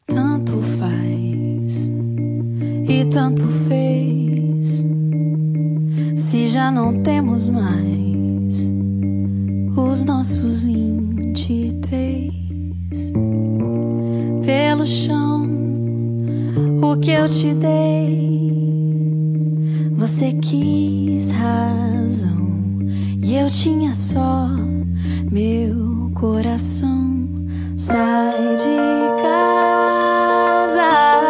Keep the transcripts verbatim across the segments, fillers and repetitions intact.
Tanto faz e tanto fez, se já não temos mais os nossos vinte e três. Pelo chão, o que eu te dei, você quis razão e eu tinha só meu coração. Sai de casa,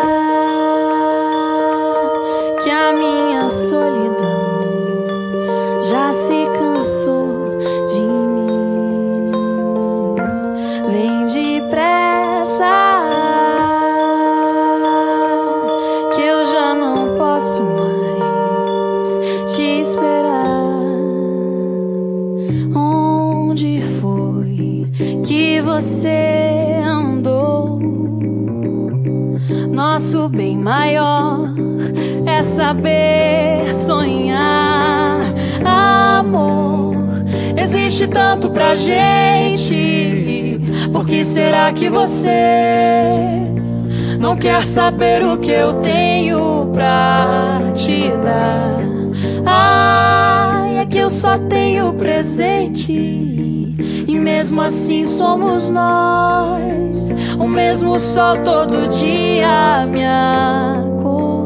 que a minha solidão já se cansou de mim. Vem depressa, que eu já não posso mais te esperar. Onde foi que você andou? Nosso bem maior é saber sonhar. Amor, existe tanto pra gente. Por que será que você não quer saber o que eu tenho pra te dar? Ai, é que eu só tenho presente, e mesmo assim somos nós. O mesmo sol todo dia me acorda.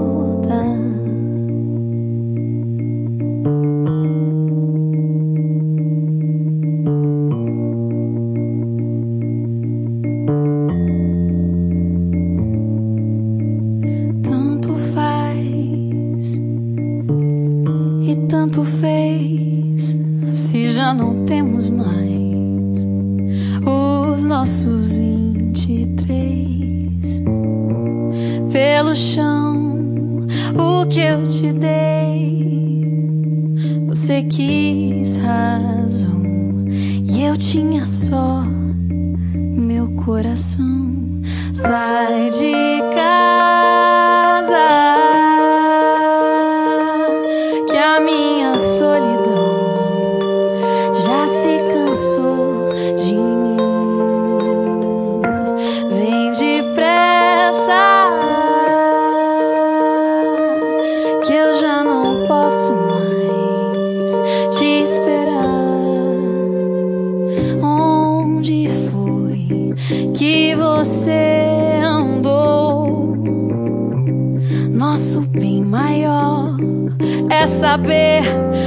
Tanto faz e tanto fez, se já não temos mais os nossos vinte e três. Pelo chão, o que eu te dei, você quis razão e eu tinha só meu coração. Sai de casa, que a minha solidão já se cansou de mim. Vem depressa, que eu já não posso mais te esperar. Onde foi que você andou? Nosso bem maior é saber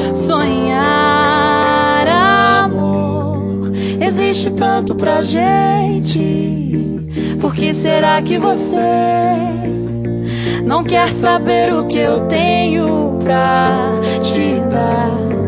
sonhar. Amor, existe tanto pra gente. Por que será que você não quer saber o que eu tenho pra te dar?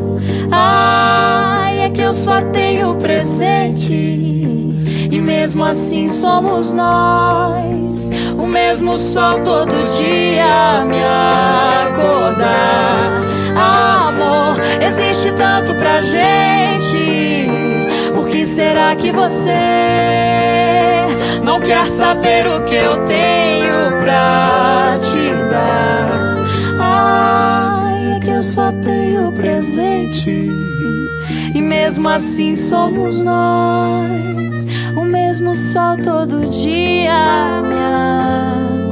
Ai, é que eu só tenho presente, e mesmo assim somos nós. O mesmo sol todo dia me acordar. Amor, existe tanto pra gente. Por que será que você não quer saber o que eu tenho pra te dar? Ai, é que eu só tenho presente, e mesmo assim somos nós. O mesmo sol todo dia me